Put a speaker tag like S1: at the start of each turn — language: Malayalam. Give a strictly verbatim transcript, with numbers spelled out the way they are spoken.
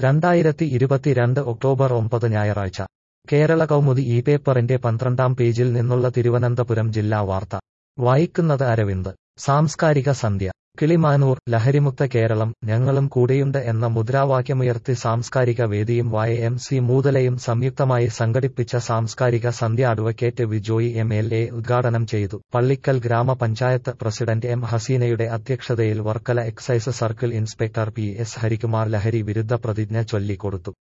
S1: രണ്ടായിരത്തി ഇരുപത്തിരണ്ട് ഒക്ടോബർ ഒമ്പത് ഞായറാഴ്ച കേരള കൗമുദി ഈ പേപ്പറിന്റെ പന്ത്രണ്ടാം പേജിൽ നിന്നുള്ള തിരുവനന്തപുരം ജില്ലാ വാർത്ത വായിക്കുന്നത് അരവിന്ദ്. സാംസ്കാരിക സന്ധ്യ കിളിമാനൂർ. ലഹരിമുക്ത കേരളം ഞങ്ങളും കൂടെയുണ്ട് എന്ന മുദ്രാവാക്യമുയർത്തി സാംസ്കാരിക വേദിയും വൈ എം സി മൂതലയും സംയുക്തമായി സംഘടിപ്പിച്ച സാംസ്കാരിക സന്ധ്യ advocate V Joy M L A ഉദ്ഘാടനം ചെയ്തു. പള്ളിക്കൽ ഗ്രാമപഞ്ചായത്ത് പ്രസിഡന്റ് എം ഹസീനയുടെ അധ്യക്ഷതയിൽ Varkala excise circle inspector P S Harikumar ലഹരി വിരുദ്ധ പ്രതിജ്ഞ ചൊല്ലിക്കൊടുത്തു.